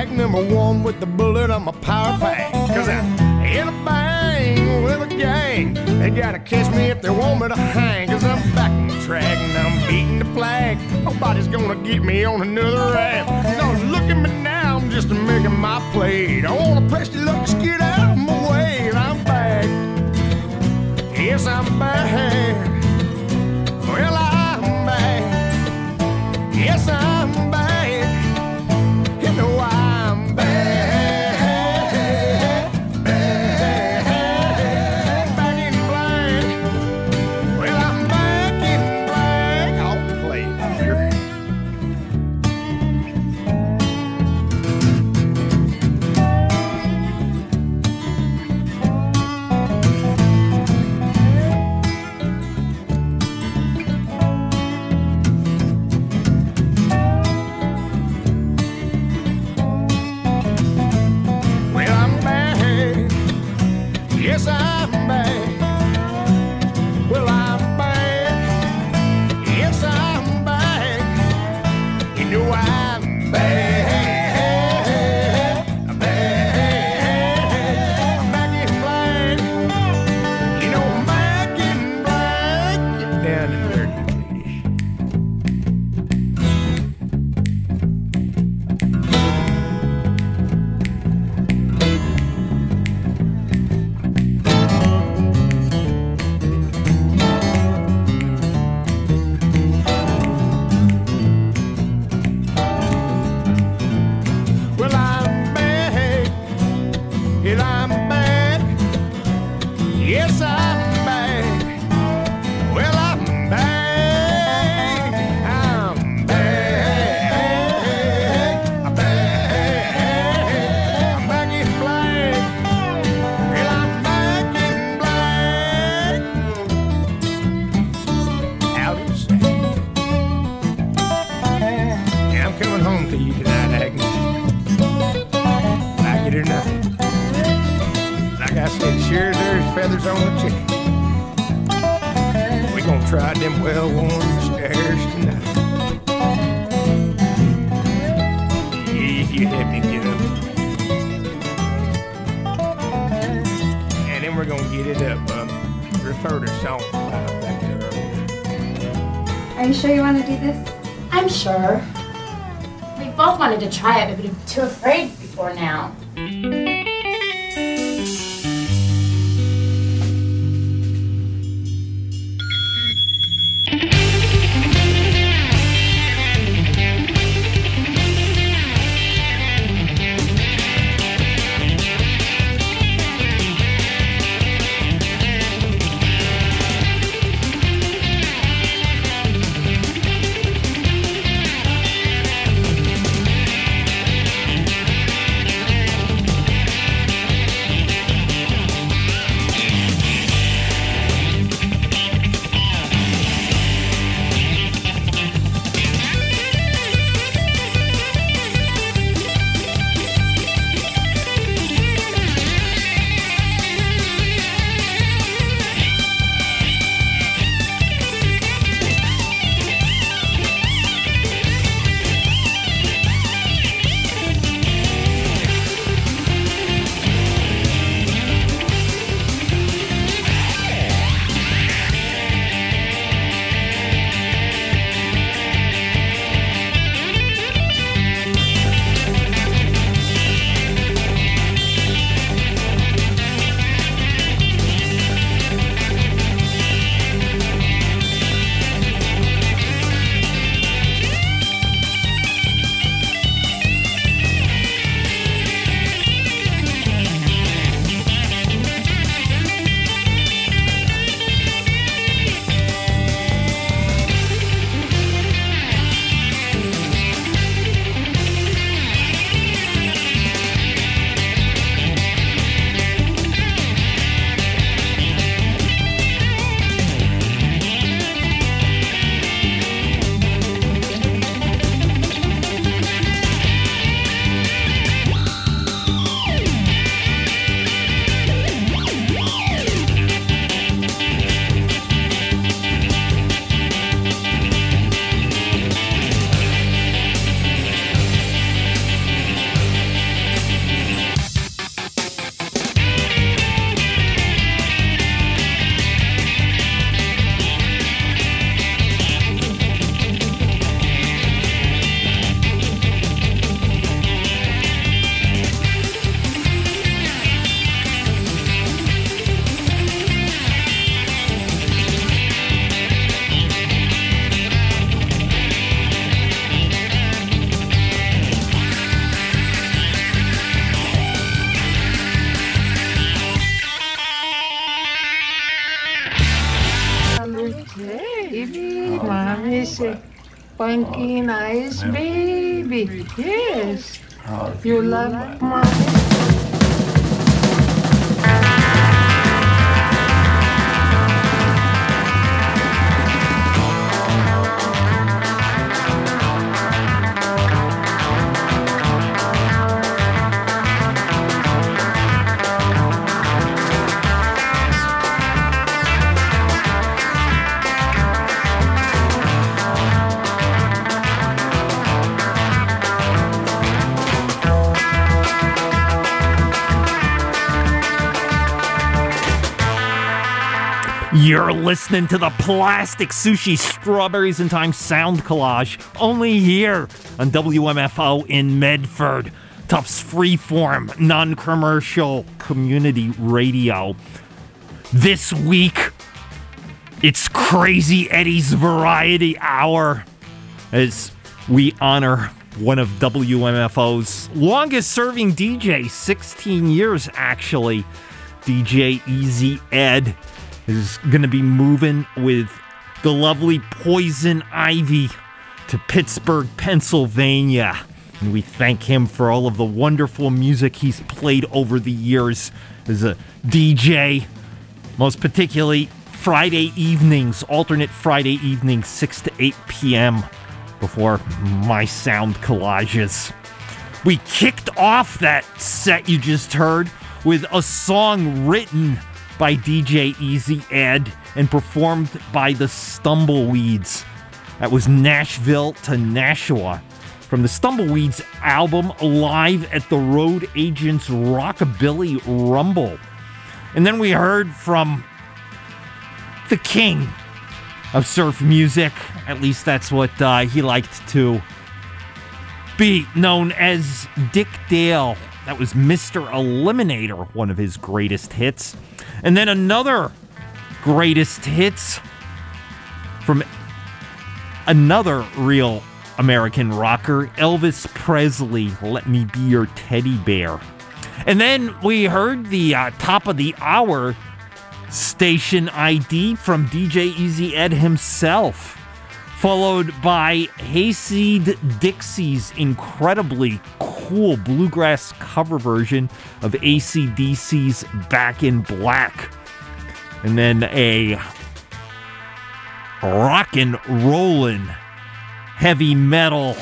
track number one with the bullet on my power pack. Cause I'm in a bang with a gang. They gotta catch me if they want me to hang. Cause I'm back on the track and I'm beating the flag. Nobody's gonna get me on another rap. No, look at me now, I'm just making my play. I wanna press your luck, just get out of my way. And I'm back. Yes, I'm back. Well, I'm back. Yes, I'm back. You know I'm back. Back in black. Well, I'm back in black. I'll play, Peter. Yes, I'm back. Well, I'm back. Yes, I'm back. You know I'm back. I'm back. I'm back in black. You know I'm back in black. Get down and dirty, ladies. Well, I'm back. And I'm back. Yes, I'm back. Well, I'm back. I'm back. I'm back. I'm back in black. Well, I'm back in black. Out of sight. Yeah, I'm coming home to you tonight, Agnes. Like it or not. Like I said, sure as there's feathers on the chicken. We gonna try them well-worn stairs tonight. Yeah, you let me get up. And then we're gonna get it up. Refer to song 5 back there earlier. Are you sure you want to do this? I'm sure. We both wanted to try it, but we were too afraid before now. a funky, nice baby. Yes. You love mommy. You're listening to the Plastic Sushi Strawberries in Time sound collage, only here on WMFO in Medford. Tufts Freeform, non-commercial community radio. This week, it's Crazy Eddie's Variety Hour as we honor one of WMFO's longest-serving DJs, 16 years actually, DJ Easy Ed. Is going to be moving with the lovely Poison Ivy to Pittsburgh, Pennsylvania. And we thank him for all of the wonderful music he's played over the years as a DJ, most particularly Friday evenings, alternate Friday evenings, 6 to 8 p.m. before my sound collages. We kicked off that set you just heard with a song written by DJ Easy Ed and performed by the Stumbleweeds. That was Nashville to Nashua from the Stumbleweeds album Live at the Road Agents Rockabilly Rumble. And then we heard from the king of surf music, at least that's what he liked to be known as, Dick Dale. That was Mr. Eliminator, one of his greatest hits. And then another greatest hits from another real American rocker, Elvis Presley, Let Me Be Your Teddy Bear. And then we heard the top of the hour station ID from DJ Easy Ed himself, followed by Hayseed Dixie's incredibly cool bluegrass cover version of AC/DC's Back in Black. And then a rockin' rollin' heavy metal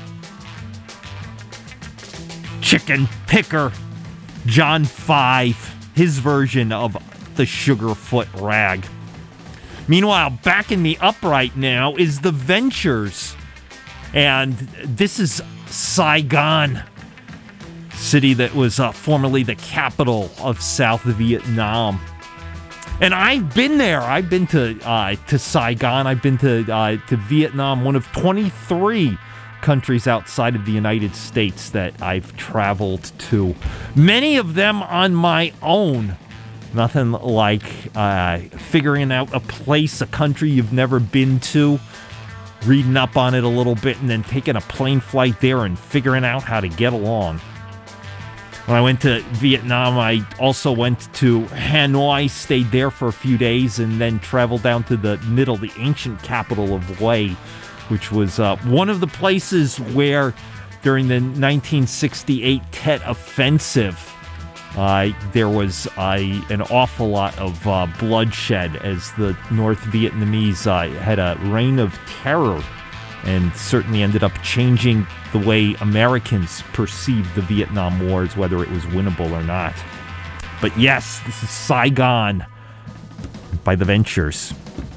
chicken picker, John 5, his version of the Sugarfoot Rag. Meanwhile, backing me up right now is The Ventures. And this is Saigon, city that was formerly the capital of South Vietnam. And I've been there. I've been to Saigon. I've been to Vietnam, one of 23 countries outside of the United States that I've traveled to. Many of them on my own. Nothing like figuring out a place, a country you've never been to, reading up on it a little bit, and then taking a plane flight there and figuring out how to get along. When I went to Vietnam, I also went to Hanoi, stayed there for a few days, and then traveled down to the ancient capital of Hue, which was one of the places where, during the 1968 Tet Offensive, there was an awful lot of bloodshed as the North Vietnamese had a reign of terror and certainly ended up changing the way Americans perceived the Vietnam Wars, whether it was winnable or not. But yes, this is Saigon by The Ventures.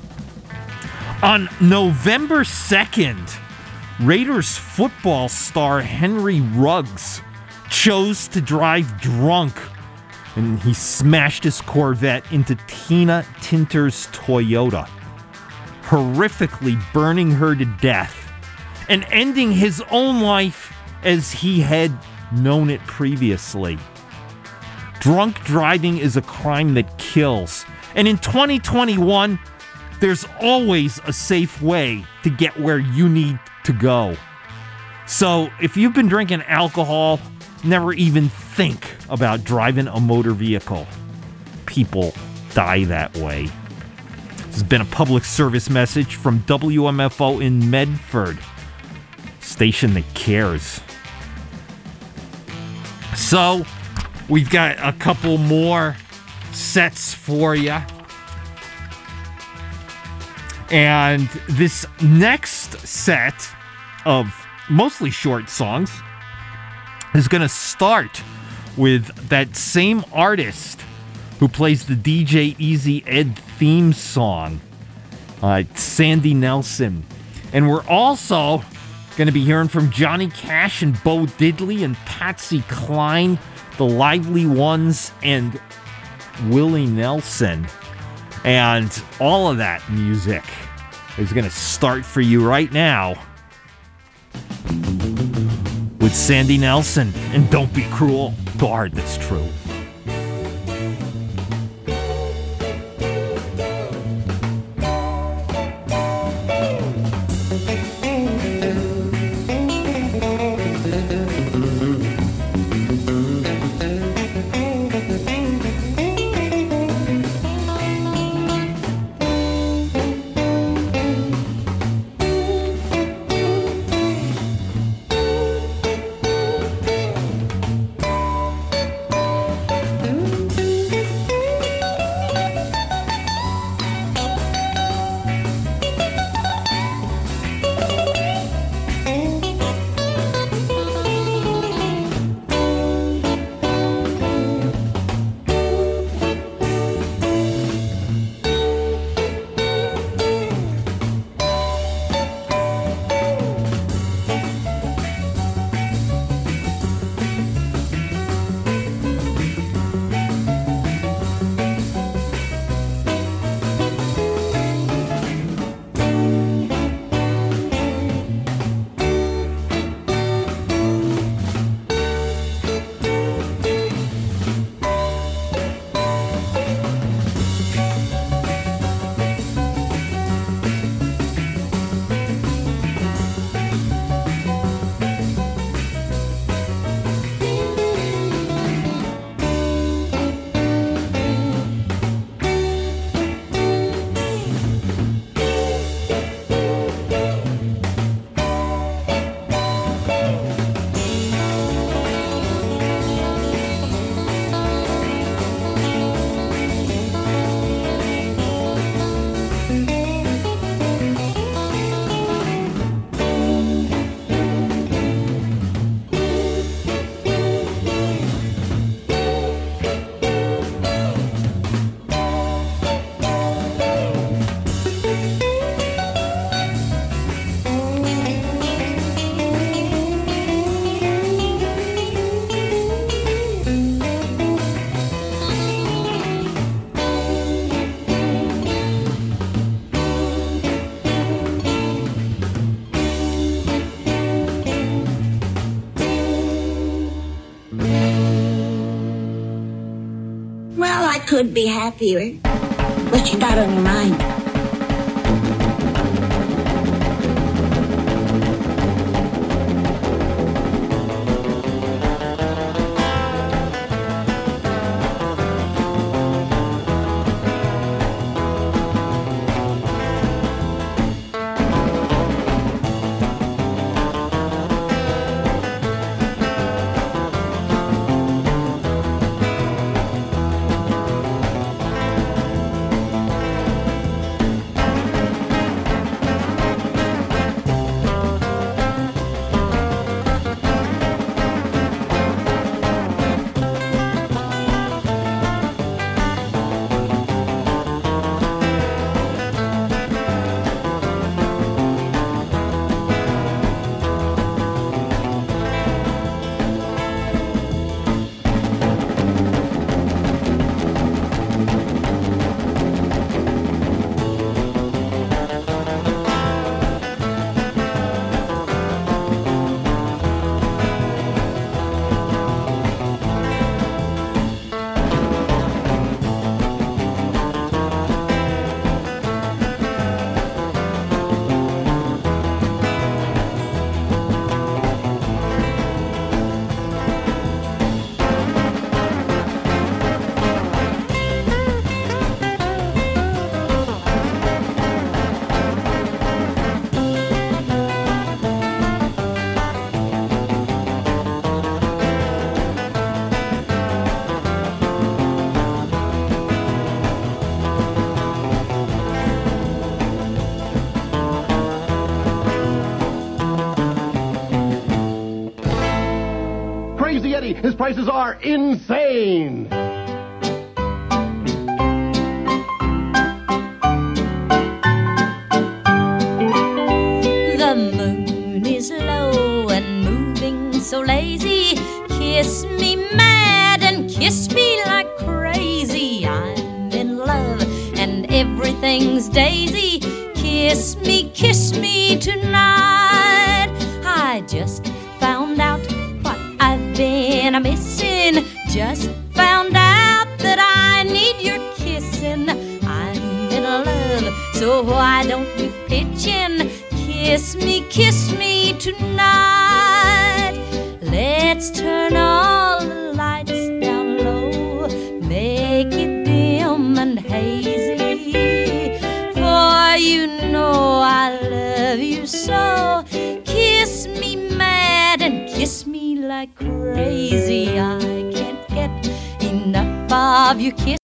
On November 2nd, Raiders football star Henry Ruggs chose to drive drunk, and he smashed his Corvette into Tina Tinter's Toyota, horrifically burning her to death and ending his own life as he had known it previously. Drunk driving is a crime that kills, and in 2021, there's always a safe way to get where you need to go. So if you've been drinking alcohol, never even think about driving a motor vehicle. People die that way. This has been a public service message from WMFO in Medford, station that cares. So, we've got a couple more sets for you. And this next set of mostly short songs is going to start with that same artist who plays the DJ Easy Ed theme song, Sandy Nelson. And we're also going to be hearing from Johnny Cash and Bo Diddley and Patsy Cline, the Lively Ones, and Willie Nelson. And all of that music is going to start for you right now with Sandy Nelson and Don't Be Cruel. God, that's true. Could be happier. What you got on your mind? Lazy Yeti. His prices are insane. The moon is low and moving so lazy. Kiss me mad and kiss me like crazy. I'm in love and everything's daisy. Kiss me tonight. I just found out what I've been missing. Just found out that I need your kissing. I'm in love, so why don't you pitch in? Kiss me tonight. Let's turn all the lights down low, make it dim and hazy. For you know I love you so. Kiss me mad and kiss me like crazy. I can't get enough of your kiss.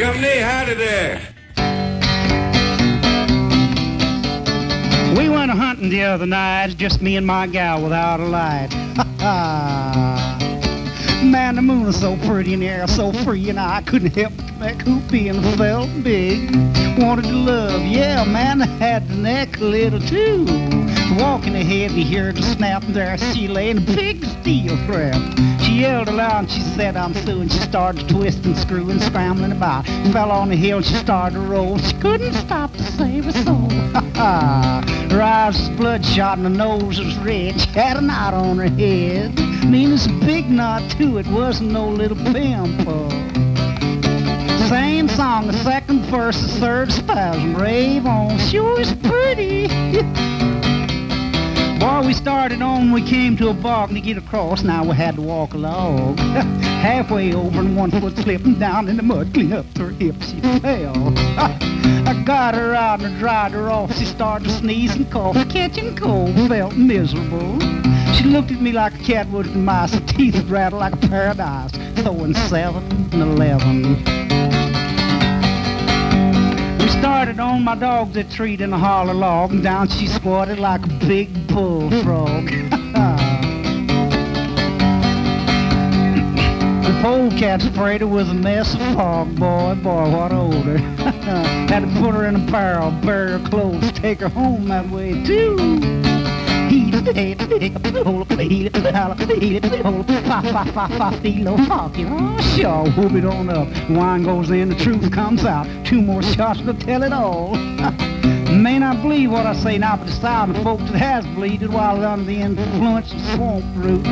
company. Howdy there. We went hunting the other night, just me and my gal without a light. Man, the moon is so pretty and the air so free, and I couldn't help but make hoopy and felt big. Wanted to love, yeah, man, I had the neck a little too. Walking ahead, we heard the snap, and there she lay in a big steel trap. She yelled aloud and she said, I'm through, and she started to twist and screw and scrambling about. Fell on the hill and she started to roll. She couldn't stop to save her soul. Her eyes was bloodshot and her nose was red. She had a knot on her head. I mean, it's a big knot too. It wasn't no little pimple. Same song, the second verse, the third spasm. Rave on, sure is pretty. Boy, we started on, we came to a bog, and to get across, now we had to walk a log. Halfway over and 1 foot slipping down in the mud, clean up to her hips, she fell. I got her out and I dried her off. She started to sneeze and cough, catching cold, felt miserable. She looked at me like a cat would at mice, her teeth would rattle like a paradise, throwing 7 and 11. Started on my dog that treed in a hollow log, and down she squatted like a big bullfrog. The polecat sprayed her with a mess of fog. Boy, what a odor. Had to put her in a barrel, bury her clothes, take her home that way too. Oh, sure, whoop it on up. Wine goes in, the truth comes out. 2 more shots will tell it all. May not believe what I say now, but it's time the folks that has bleeded while under the influence of swamp root.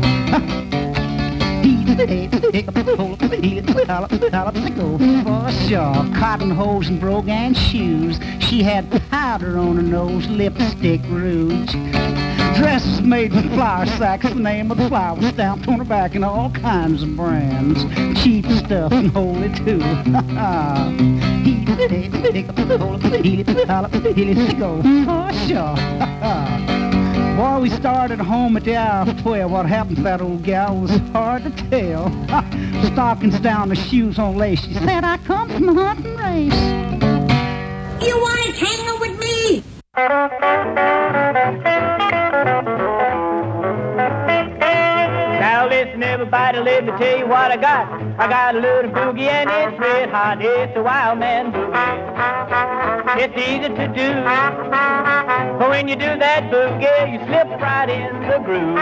For sure, cotton hose and brogan shoes. She had powder on her nose, lipstick rouge. Dresses made with flour sacks, the name of the flower stamped on her back, and all kinds of brands. Cheap stuff and holy too. For sure. Boy, we started home at the hour of 12. What happened to that old gal was hard to tell. Stockings down, the shoes on lace. She said, I come from a hunting race. You want to tangle with me? Now listen everybody, let me tell you what I got. I got a little boogie and it's red hot. It's the wild man boogie. It's easy to do. But when you do that boogie, you slip right in the groove.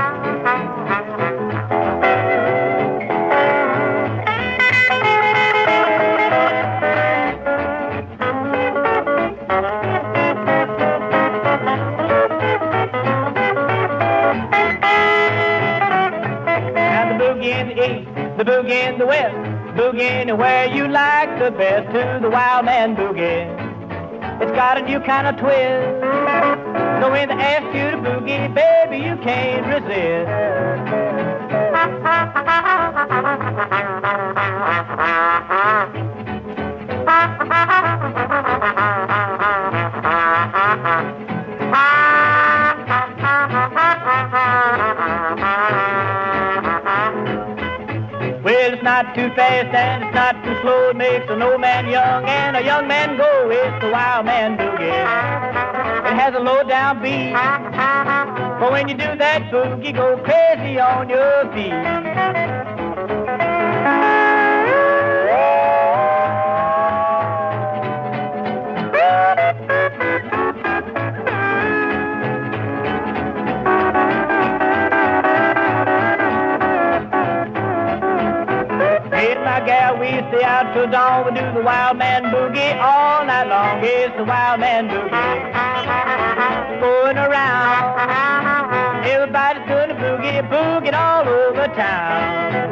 The boogie in the west, boogie anywhere you like the best, to the wild man boogie. It's got a new kind of twist, so when they ask you to boogie, baby, you can't resist. Well, it's not too fast and it's not too slow. It makes an old man young and a young man go. It's the wild man boogie. It has a low down beat, but when you do that boogie, go crazy on your feet. Gal, we stay out till dawn. We do the wild man boogie all night long. It's the wild man boogie going around. Everybody's doing a boogie, boogie all over town.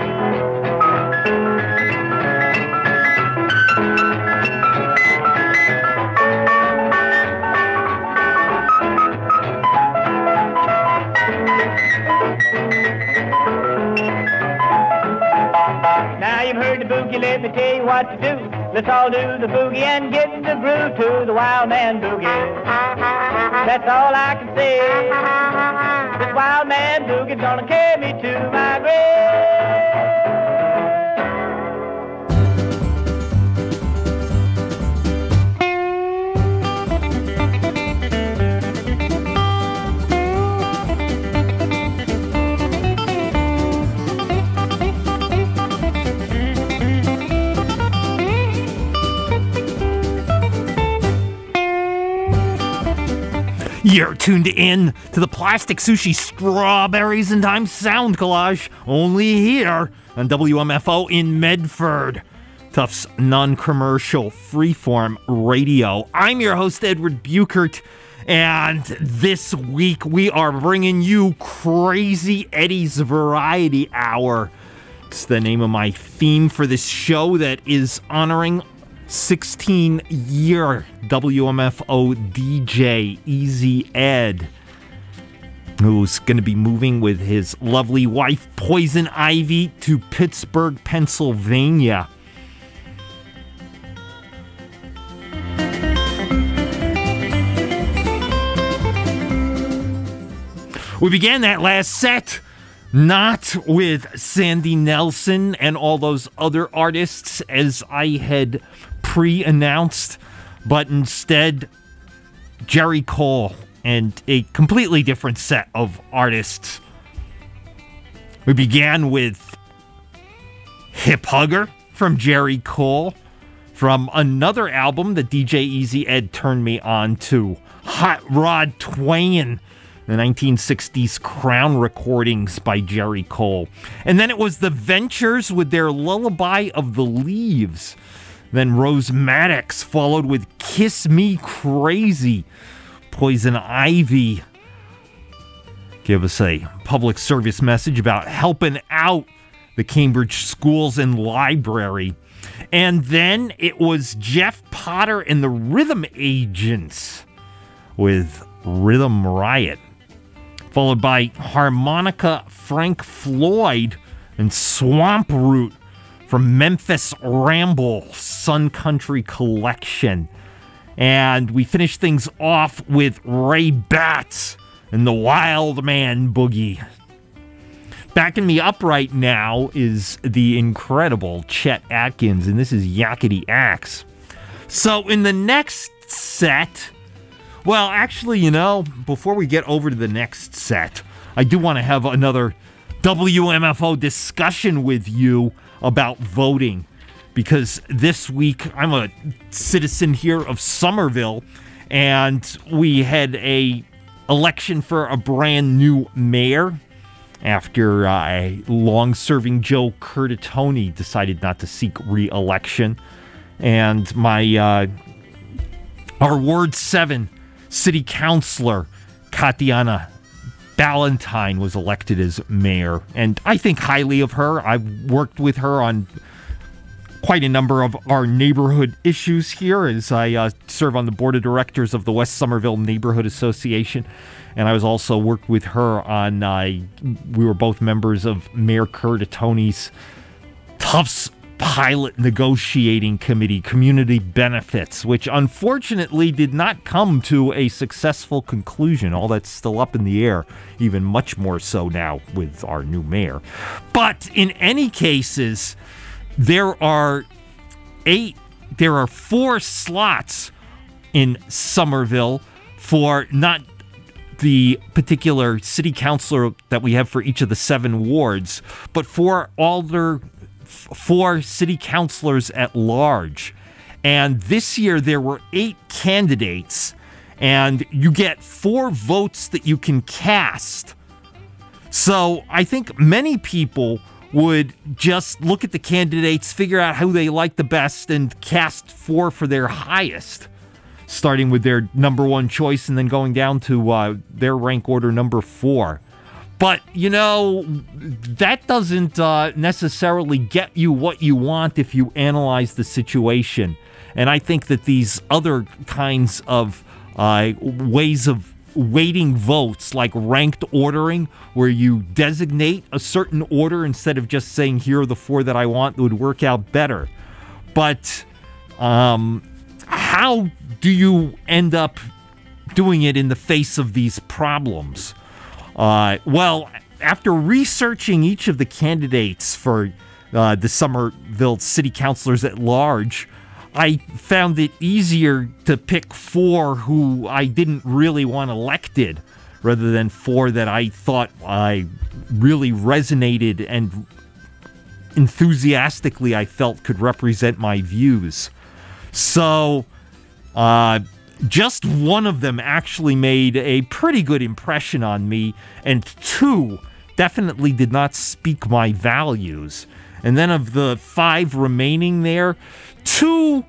Now you've heard the boogie, let me tell you what to do. Let's all do the boogie and get the groove to the wild man boogie. That's all I can say. This wild man boogie's gonna carry me to my grave. You're tuned in to the Plastic Sushi Strawberries and Time Sound Collage, only here on WMFO in Medford. Tufts non-commercial freeform radio. I'm your host, Edward Buchert, and this week we are bringing you Crazy Eddie's Variety Hour. It's the name of my theme for this show that is honoring 16-year WMFO DJ Easy Ed, who's going to be moving with his lovely wife Poison Ivy to Pittsburgh, Pennsylvania. We began that last set not with Sandy Nelson and all those other artists as I had pre-announced, but instead Jerry Cole and a completely different set of artists. We began with Hip Hugger from Jerry Cole, from another album that DJ Easy Ed turned me on to, Hot Rod Twain, the 1960s Crown recordings by Jerry Cole. And then it was the Ventures with their Lullaby of the Leaves. Then Rose Maddox followed with Kiss Me Crazy. Poison Ivy give us a public service message about helping out the Cambridge schools and library. And then it was Jeff Potter and the Rhythm Agents with Rhythm Riot, followed by Harmonica Frank Floyd and Swamp Root from Memphis Ramble Sun Country Collection. And we finished things off with Ray Batts and the Wild Man Boogie. Backing me up right now is the incredible Chet Atkins, and this is Yakety Axe. So in the next set, well, actually, before we get over to the next set, I do want to have another WMFO discussion with you about voting, because this week I'm a citizen here of Somerville, and we had a election for a brand new mayor after a long-serving Joe Curtatone decided not to seek re-election, and our Ward 7 City Councilor Katiana Ballantyne was elected as mayor, and I think highly of her. I've worked with her on quite a number of our neighborhood issues here as I serve on the board of directors of the West Somerville Neighborhood Association, and I was also worked with her on, we were both members of Mayor Curtatone's Tufts Pilot Negotiating Committee, Community Benefits, which unfortunately did not come to a successful conclusion. All that's still up in the air, even much more so now with our new mayor. But in any cases, there are 4 slots in Somerville for not the particular city councilor that we have for each of the 7 wards, but for all their 4 city councilors at large. And this year there were 8 candidates, and you get 4 votes that you can cast. So I think many people would just look at the candidates, figure out who they like the best, and cast 4 for their highest, starting with their number 1 choice and then going down to their rank order number 4. But, that doesn't necessarily get you what you want if you analyze the situation. And I think that these other kinds of ways of weighting votes, like ranked ordering, where you designate a certain order instead of just saying, here are the 4 that I want, would work out better. But how do you end up doing it in the face of these problems? Well, after researching each of the candidates for the Somerville City Councilors at large, I found it easier to pick 4 who I didn't really want elected, rather than 4 that I thought I really resonated and enthusiastically I felt could represent my views. So, just one of them actually made a pretty good impression on me, and 2 definitely did not speak my values. And then of the 5 remaining there, 2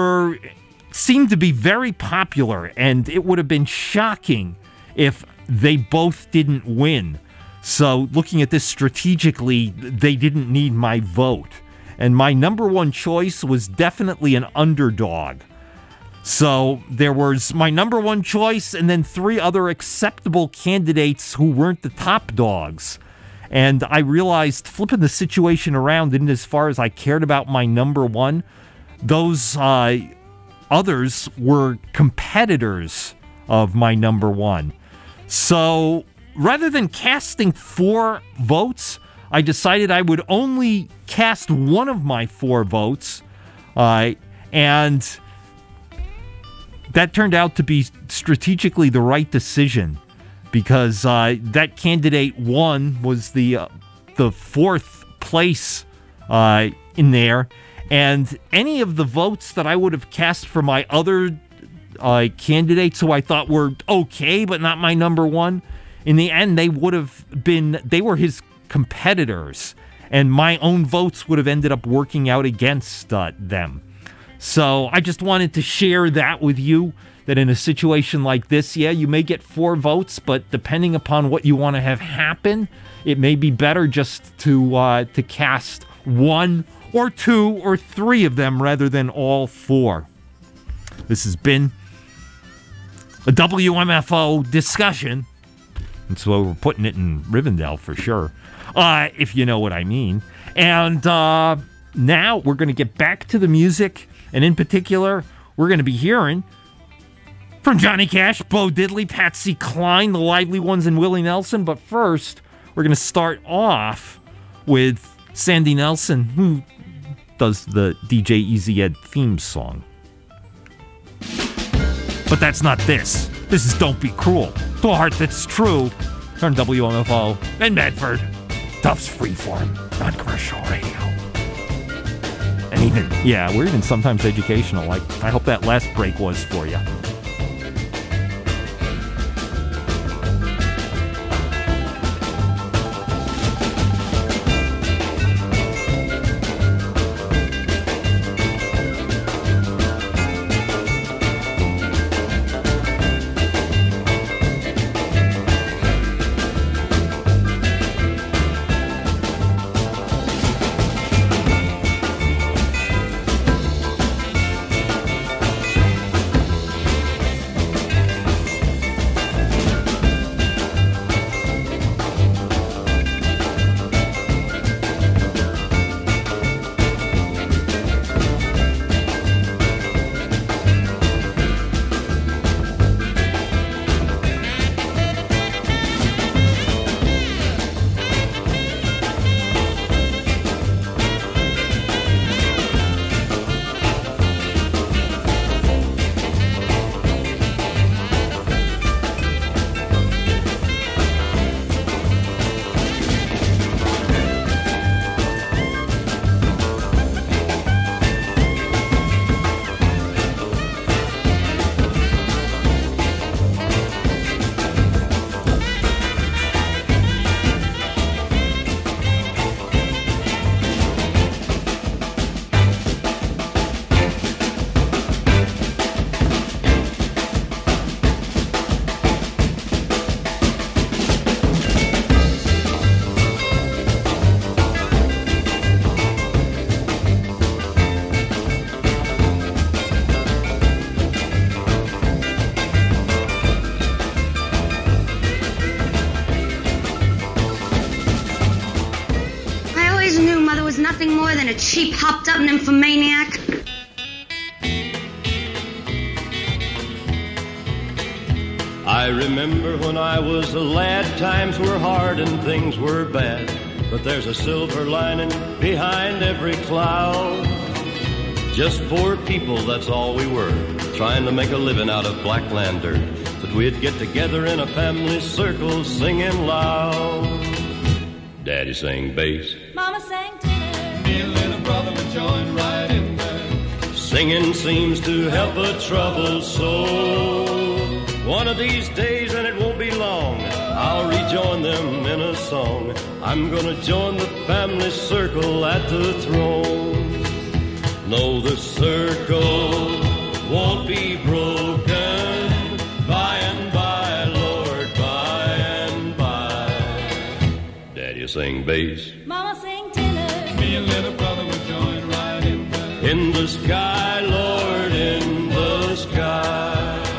seemed to be very popular, and it would have been shocking if they both didn't win. So looking at this strategically, they didn't need my vote. And my number 1 choice was definitely an underdog. So there was my number 1 choice and then 3 other acceptable candidates who weren't the top dogs. And I realized flipping the situation around isn't as far as I cared about my number 1. Those others were competitors of my number 1. So rather than casting 4 votes, I decided I would only cast one of my 4 votes. And that turned out to be strategically the right decision, because that candidate 1 was the 4th place in there, and any of the votes that I would have cast for my other candidates who I thought were okay but not my number 1, in the end they were his competitors, and my own votes would have ended up working out against them. So I just wanted to share that with you, that in a situation like this, yeah, you may get 4 votes, but depending upon what you want to have happen, it may be better just to cast 1 or 2 or 3 of them rather than all 4. This has been a WMFO discussion. And so we're putting it in Rivendell for sure, if you know what I mean. And now we're going to get back to the music. And in particular, we're going to be hearing from Johnny Cash, Bo Diddley, Patsy Cline, the Lively Ones, and Willie Nelson. But first, we're going to start off with Sandy Nelson, who does the DJ Easy Ed theme song. But that's not this. This is Don't Be Cruel, to a heart that's true. On WMFO in Medford. Duff's Freeform, non-commercial radio. And even, yeah, we're even sometimes educational. Like, I hope that last break was for you. Nothing more than a cheap, hopped-up nymphomaniac. I remember when I was a lad, times were hard and things were bad, but there's a silver lining behind every cloud. Just poor people, that's all we were, trying to make a living out of blackland dirt, but we'd get together in a family circle singing loud. Daddy sang bass, Mama sang tenor, me and little brother would join right in there. Singing seems to help a troubled soul. One of these days, and it won't be long, I'll rejoin them in a song. I'm gonna join the family circle at the throne. No, the circle won't be broken. By and by, Lord, by and by. Daddy sing bass, Mama sing tenor. Me and little brother will join right in there. In the sky, Lord, in the sky.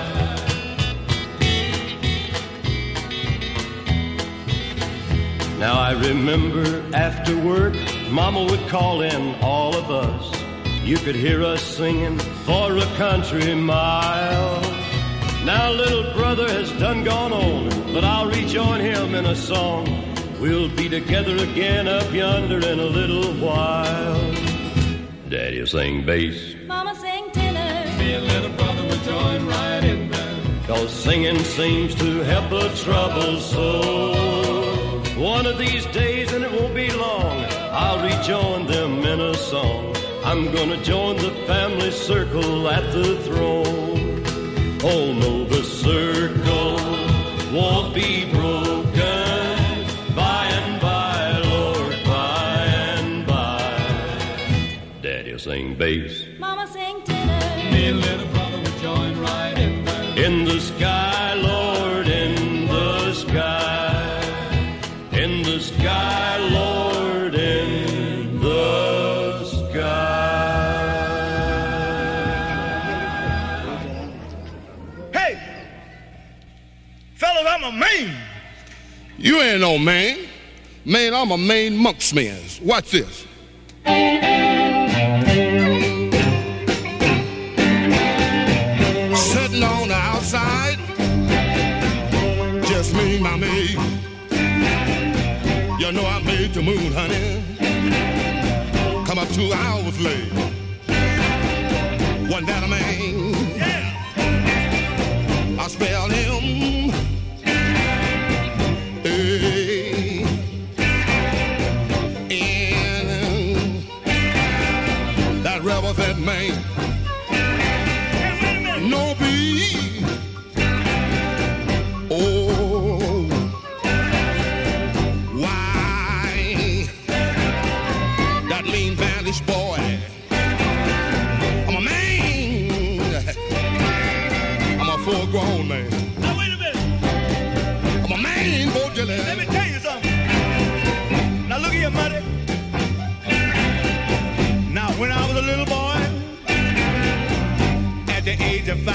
Now I remember after work, Mama would call in all of us. You could hear us singing for a country mile. Now little brother has done gone on, but I'll rejoin him in a song. We'll be together again up yonder in a little while. Daddy'll sing bass, Mama sing tenor. Me and little brother will join right in there. 'cause singing seems to help a troubled soul. One of these days, and it won't be long, I'll rejoin them in a song. I'm gonna join the family circle at the throne. Oh no, the circle won't be broken. By and by, Lord, by and by. Daddy'll sing bass, Mama sing tenor. Me and little brother will join right in there. in the sky, Lord, in the sky. In the sky, Lord, in the sky. Hey, fellas, I'm a man. You ain't no man. Man, I'm a Maine monksman. Watch this. Sitting on the outside, just me, my maid. You know I made the moon, honey. Come up 2 hours late. Wasn't that a man? Yeah. I spelled him. And that rebel, that man. No B. Oh. That mean vanish boy. I'm a man. I'm a full-grown man. Now wait a minute. I'm a man, Bo Dylan. Let me tell you something. Now look here, buddy. Now when I was a little boy, at the age of 5,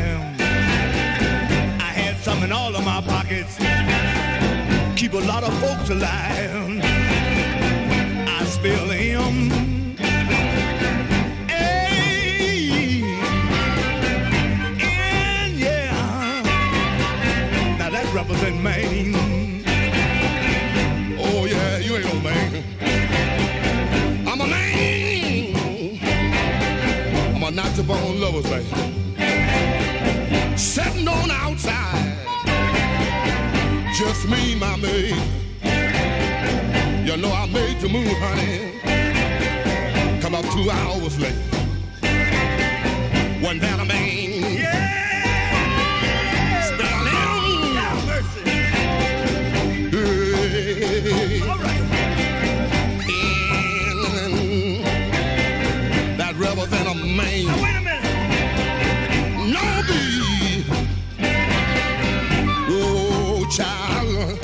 I had some in all of my pockets. Keep a lot of folks alive. I spill him. Hey, and yeah. Now that represents Maine. Oh yeah, you ain't no man. I'm a man. I'm a not-to-bone lover's man. Sitting on the outside, just me, my maid. You know I made the move, honey. Come up 2 hours late. Wasn't that a man? Yeah. Spell him. Have mercy. Hey. All right. And that rebel than a man. Now wait a minute. No B. Oh, child.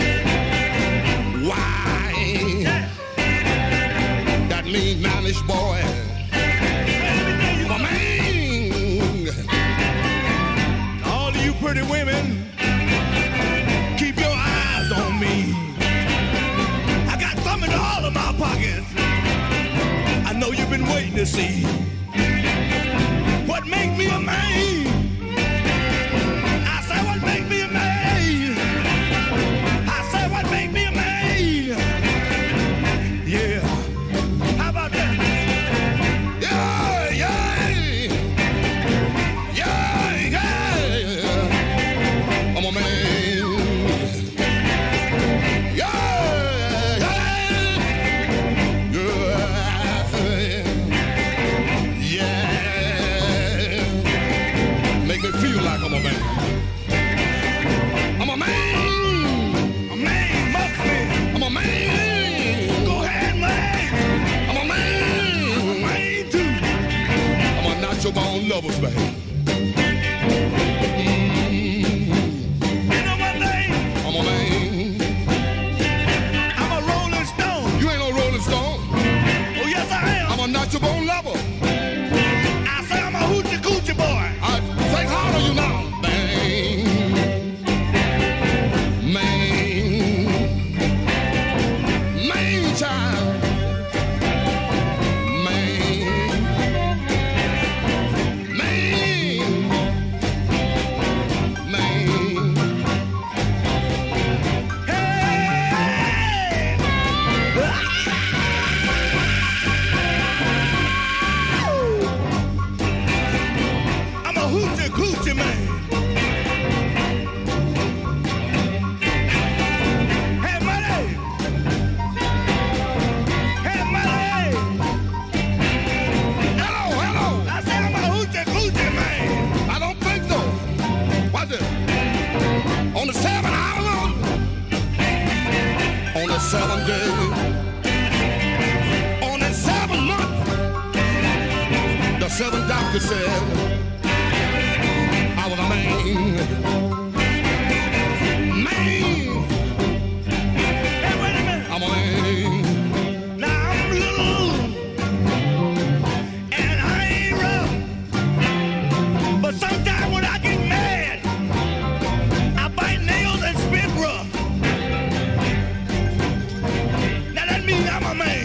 Why? Yeah. That mean manish boy. I'm a man. All of you pretty women, keep your eyes on me. I got some in all of my pockets. I know you've been waiting to see what make me a man. I say what make me a man. I say what make me a man. Yeah. How about that? Yeah, yeah. Yeah, yeah. I'm a man. Yeah, yeah. said I was a man. Hey, wait a minute. I'm a man. Now I'm little and I ain't rough. But sometimes when I get mad, I bite nails and spit rough. Now that means I'm a man.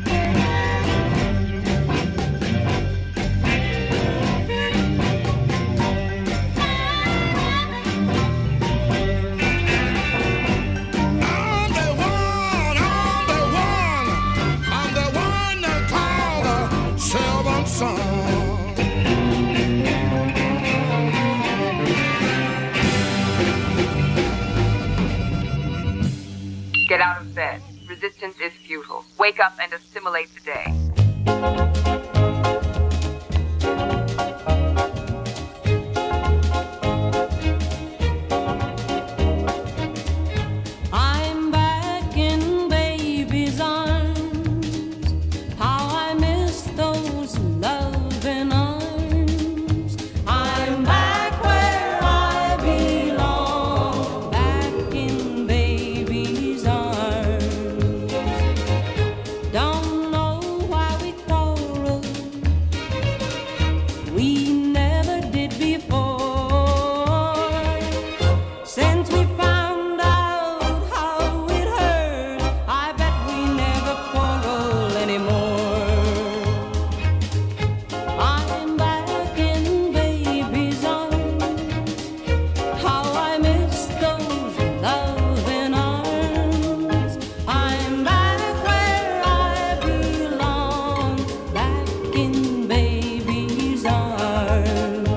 Get out of bed. Resistance is futile. Wake up and assimilate the day. I'm back in baby's arms. How I miss those loving arms. I'm back where I belong. Back in baby's arms. Don't know why we quarreled. We never did before. Since we found out how it hurt, I bet we never quarrel anymore. I'm back in baby's arms. How I miss those loving arms. I'm back where I belong. Back in baby's arms.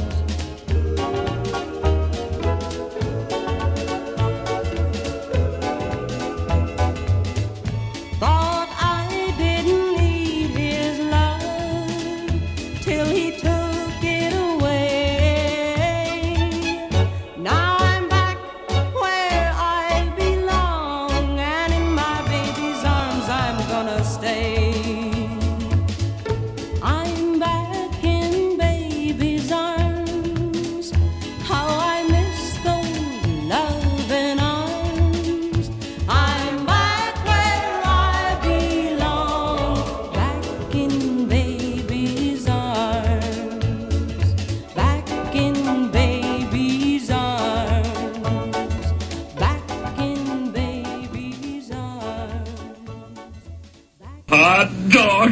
Thought I didn't need his love till he took it away. Now I'm back where I belong, and in my baby's arms I'm gonna stay. I'm back in baby's arms. How I miss those loving arms. I'm back where I belong. Back in baby's arms. Back in baby's arms. Back in baby's arms. Hot dog.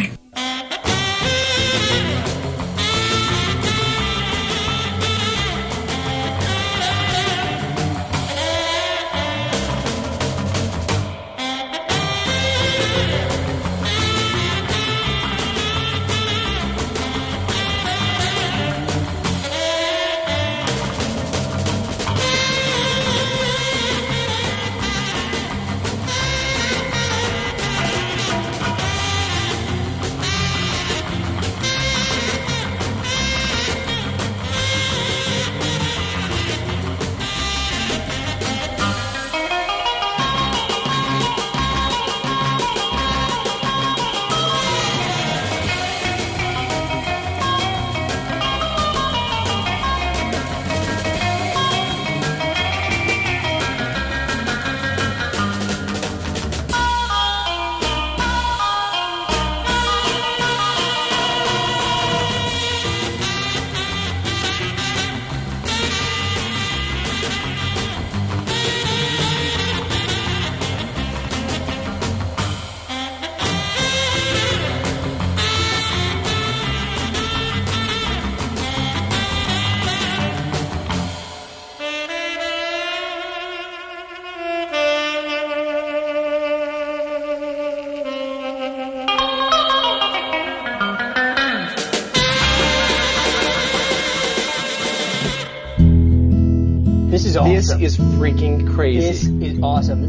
This is awesome. This is freaking crazy. This is awesome.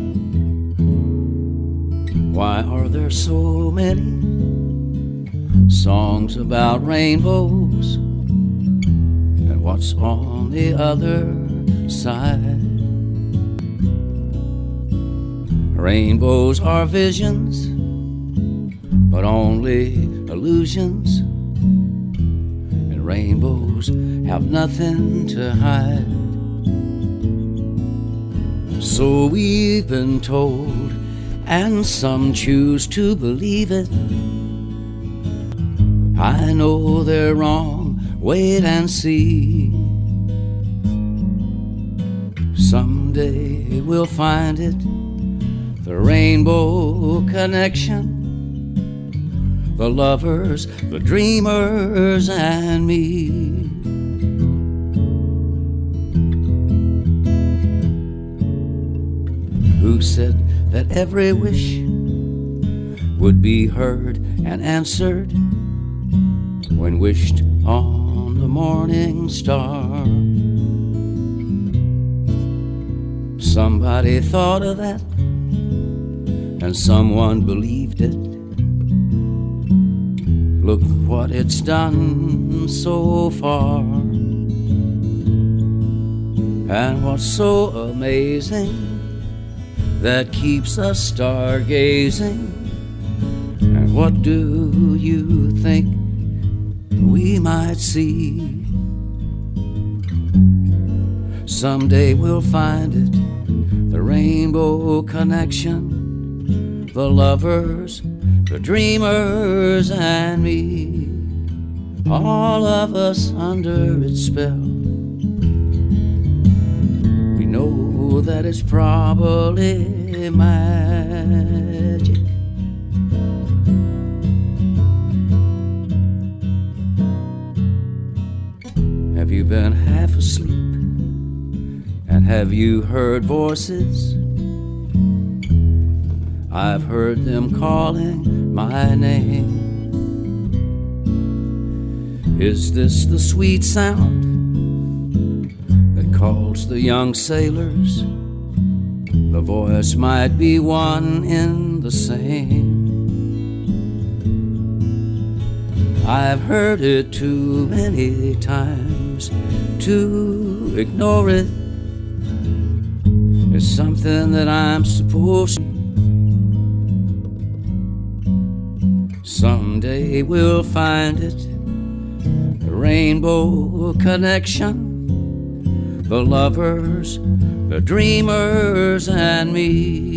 Why are there so many songs about rainbows? And what's on the other side? Rainbows are visions, but only illusions. rainbows have nothing to hide. So we've been told, and some choose to believe it. I know they're wrong, wait and see. Someday we'll find it, the rainbow connection. The lovers, the dreamers, and me. Who said that every wish would be heard and answered when wished on the morning star? Somebody thought of that, and someone believed it. Look what it's done so far. And what's so amazing that keeps us stargazing? And what do you think we might see? Someday we'll find it, the rainbow connection, the lovers, the dreamers, and me, all of us under its spell. We know that it's probably magic. Have you been half asleep? And have you heard voices? I've heard them calling my name. Is this the sweet sound that calls the young sailors? The voice might be one in the same. I've heard it too many times to ignore it. It's something that I'm supposed to. Someday we'll find it, the rainbow connection, the lovers, the dreamers, and me.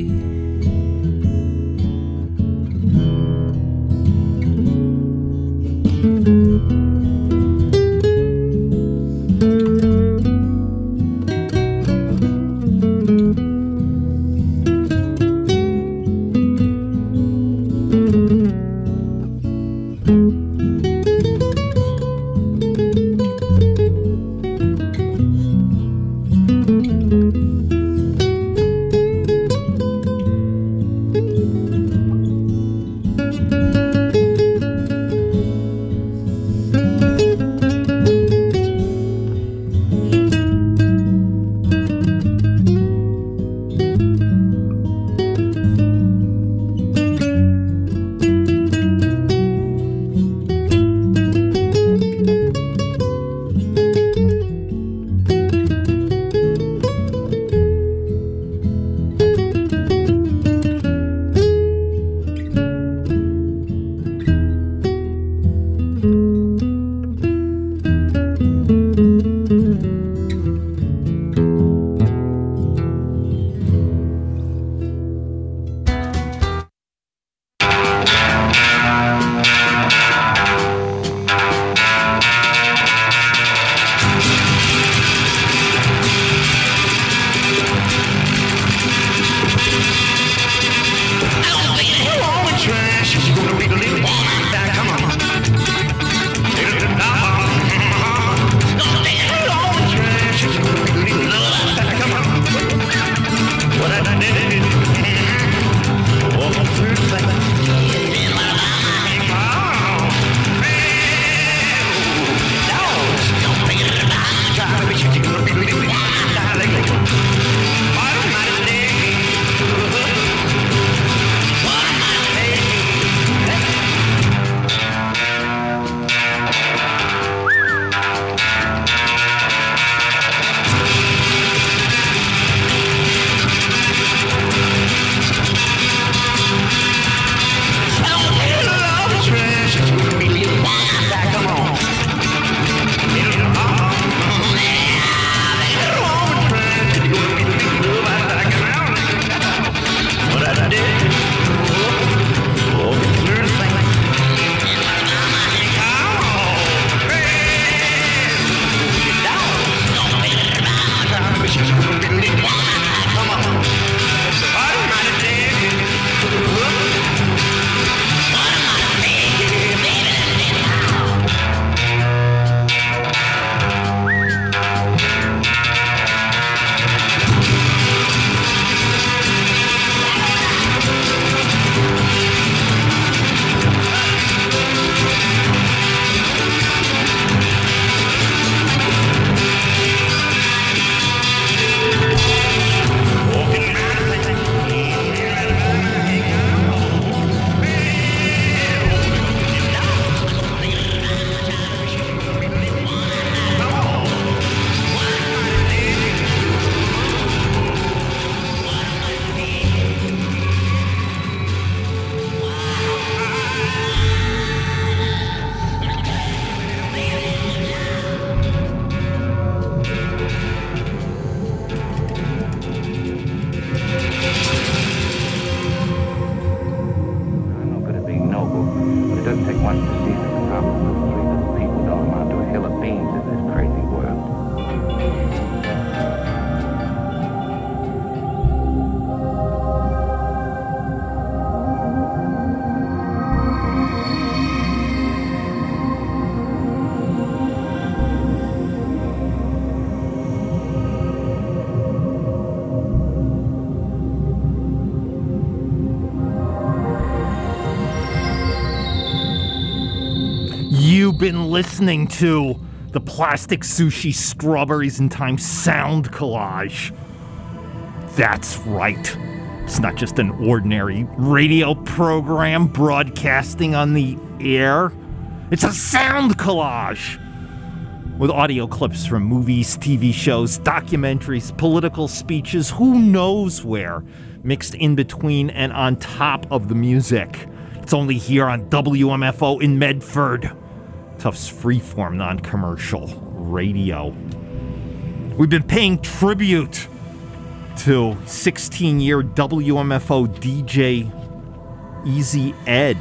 been listening to the Plastic Sushi Strawberries in Time sound collage. That's right. It's not just an ordinary radio program broadcasting on the air. It's a sound collage with audio clips from movies, TV shows, documentaries, political speeches, who knows where, mixed in between and on top of the music. It's only here on WMFO in Medford. Tufts freeform, non-commercial radio. We've been paying tribute to 16-year WMFO DJ Easy Ed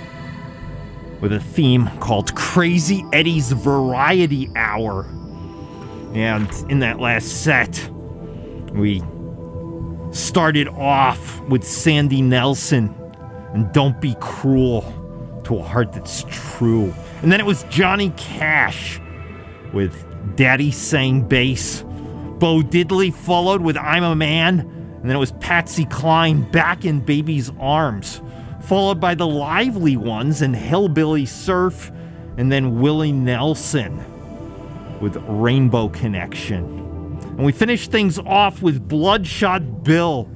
with a theme called Crazy Eddie's Variety Hour. And in that last set, we started off with Sandy Nelson and Don't Be Cruel to a Heart That's True. And then it was Johnny Cash with Daddy Sang Bass. Bo Diddley followed with I'm a Man. And then it was Patsy Cline, Back in Baby's Arms, followed by the Lively Ones and Hillbilly Surf, and then Willie Nelson with Rainbow Connection. And we finished things off with Bloodshot Bill,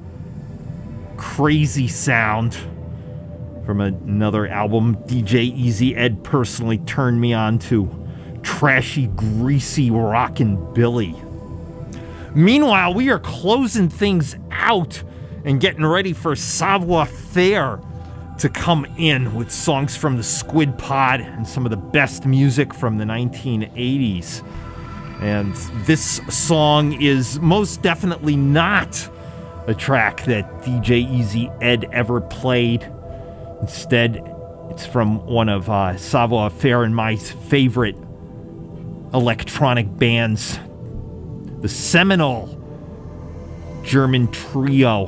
Crazy Sound, from another album DJ Easy Ed personally turned me on to, Trashy, Greasy Rockin' Billy. Meanwhile, we are closing things out and getting ready for Savoir Faire to come in with songs from the Squid Pod and some of the best music from the 1980s. And this song is most definitely not a track that DJ Easy Ed ever played. Instead, it's from one of Savoir Faire and my favorite electronic bands, the seminal German trio,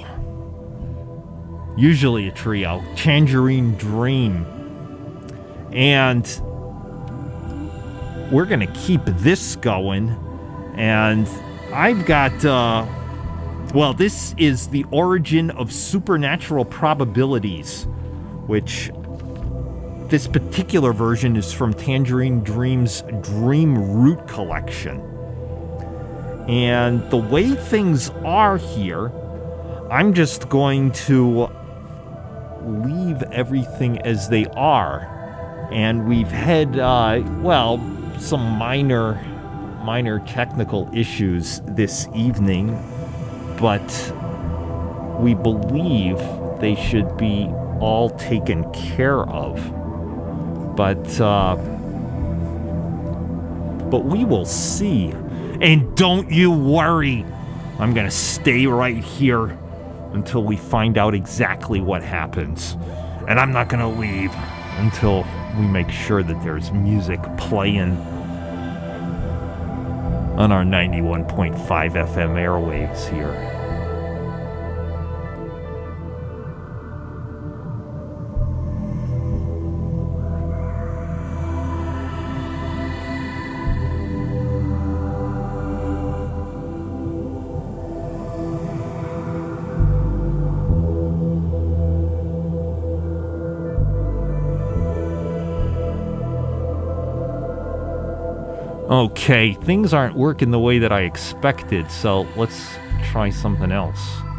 usually a trio, Tangerine Dream. And we're going to keep this going. And I've got, this is The Origin of Supernatural Probabilities, which this particular version is from Tangerine Dream's Dream Root collection. And the way things are here, I'm just going to leave everything as they are. And we've had, some minor technical issues this evening, but we believe they should be all taken care of. But we will see. And don't you worry, I'm going to stay right here until we find out exactly what happens. And I'm not going to leave until we make sure that there's music playing on our 91.5 FM airwaves here. Okay, things aren't working the way that I expected, so let's try something else.